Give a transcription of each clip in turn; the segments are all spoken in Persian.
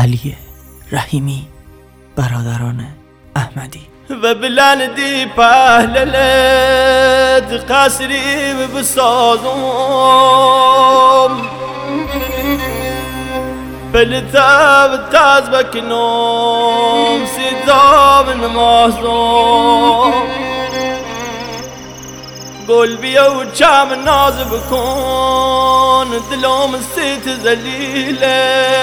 علی رحیمی، برادران احمدی. و بلندی پهللت قصری بسازم، بلتاب تاز بکنم سیداب نمازم، گل بیا و چم ناز بکن دلم سیت زلیله،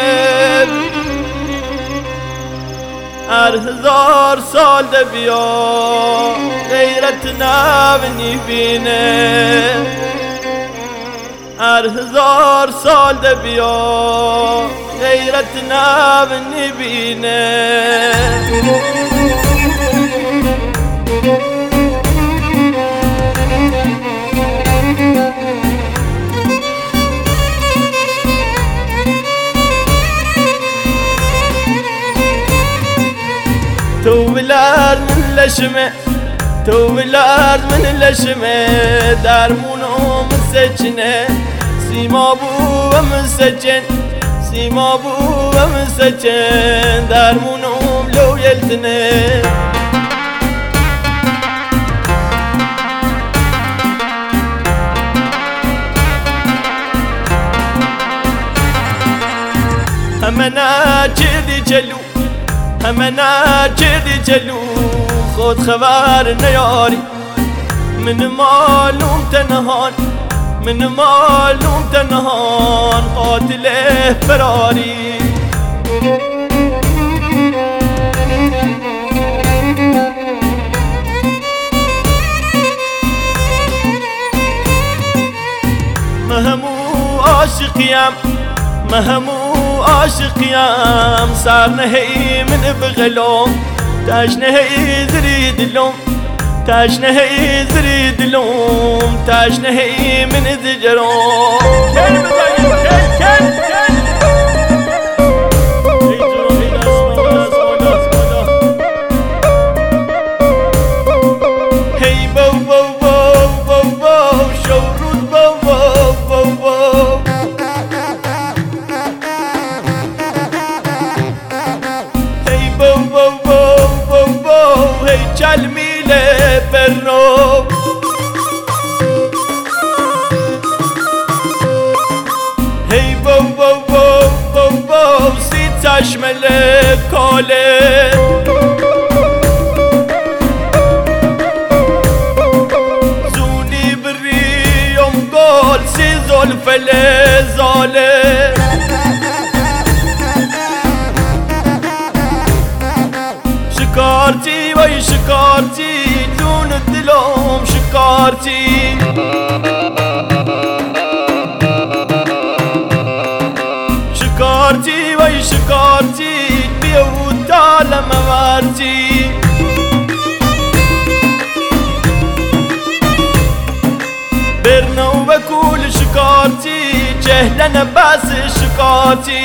هر 1000 سال ده بیا غیرت نبینی بینه، هر 1000 سال ده بیا غیرت نبینی بینه. تو بلاد من لشمه، تو بلاد من لشمه، درمونو مسجنه، سیما بو و مسجن، سیما بو و مسجن، درمونو لو یلتنه. همنا جدی جلو، همنا جدی جلو، خود خبر نیاری، من معلوم تنهان، من معلوم تنهان، قاتل فراری. مهمو عاشقیم، مهمو عاشقیم، سر نهی من بغلوم، تاج نهی زری دلوم، تاج نهی زری دلوم، تاج نهی من زجروم. کل بزنیم کل کل کل. هی بو بو بو بو بو شورود بو بو بو بو. کلمیله برنو هی بو بو بو بو بو سی چشمل کاله زونی بریم گل سی زلفل زاله شکارتی وای شکارتی جون دلم شکارتی شکارتی وای شکارتی بیا و تالم ورتی برنو بکول شکارتی جهلن بس شکارتی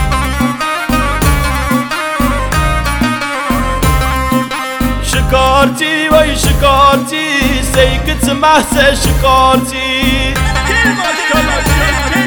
شکارتی وای شکارتی سیکت محسه شکارتی